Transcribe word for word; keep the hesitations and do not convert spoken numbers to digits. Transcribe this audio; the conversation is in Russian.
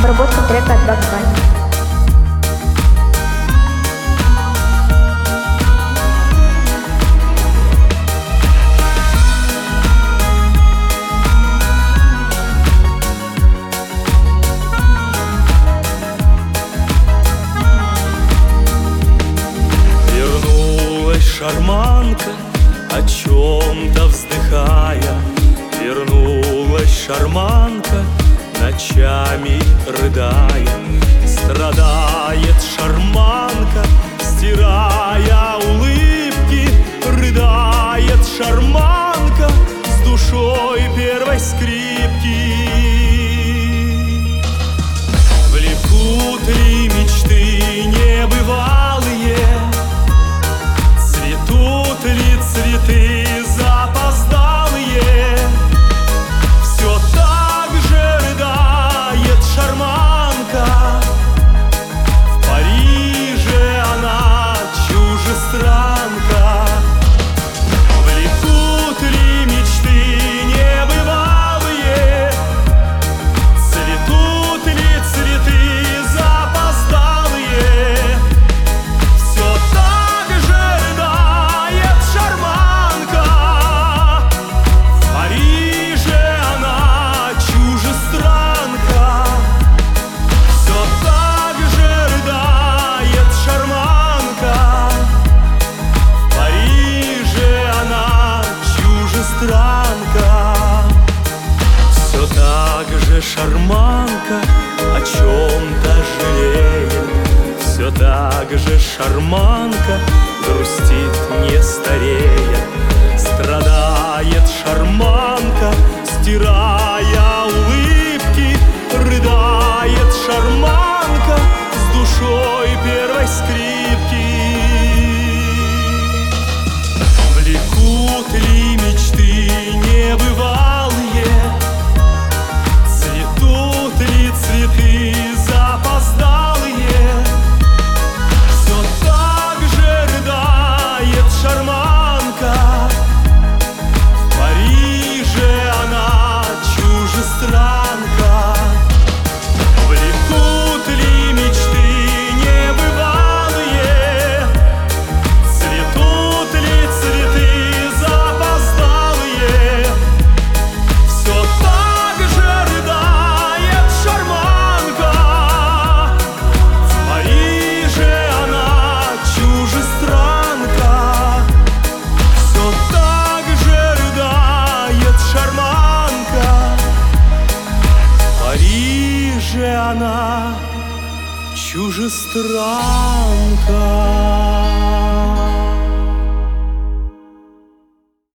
Обработка трека от Bugs Bunny. Шарманка, о чем-то вздыхая, вернулась шарманка, ночами рыдая. Страдает шарманка, стирая улыбки, рыдает шарманка с душой первой скрипки. Влекут ли мечты небывалые? Цветут ли цветы запоздалые? Все так же рыдает шарманка. В Париже она чужестранка. Влекут ли мечты небывалые? Цветут ли цветы запоздалые? Все так же рыдает шарманка. В Париже она чужестранка. Все так же рыдает шарманка. В Париже она чужестранка. Все так же шарманка о чем-то жалеет. Все так же шарманка грустит, не старея. Страдает шарманка, стирая улыбки, рыдает шарманка с душой первой скрипки. Влекут ли мечты небывалые? Цветут ли цветы запоздалые? Все так же рыдает шарманка. В Париже она чужестранка. Влекут ли мечты небывалые? Цветут ли цветы запоздалые? Все так же рыдает шарманка. В Париже она чужестранка. Все так же рыдает шарманка. В Париже она чужестранка.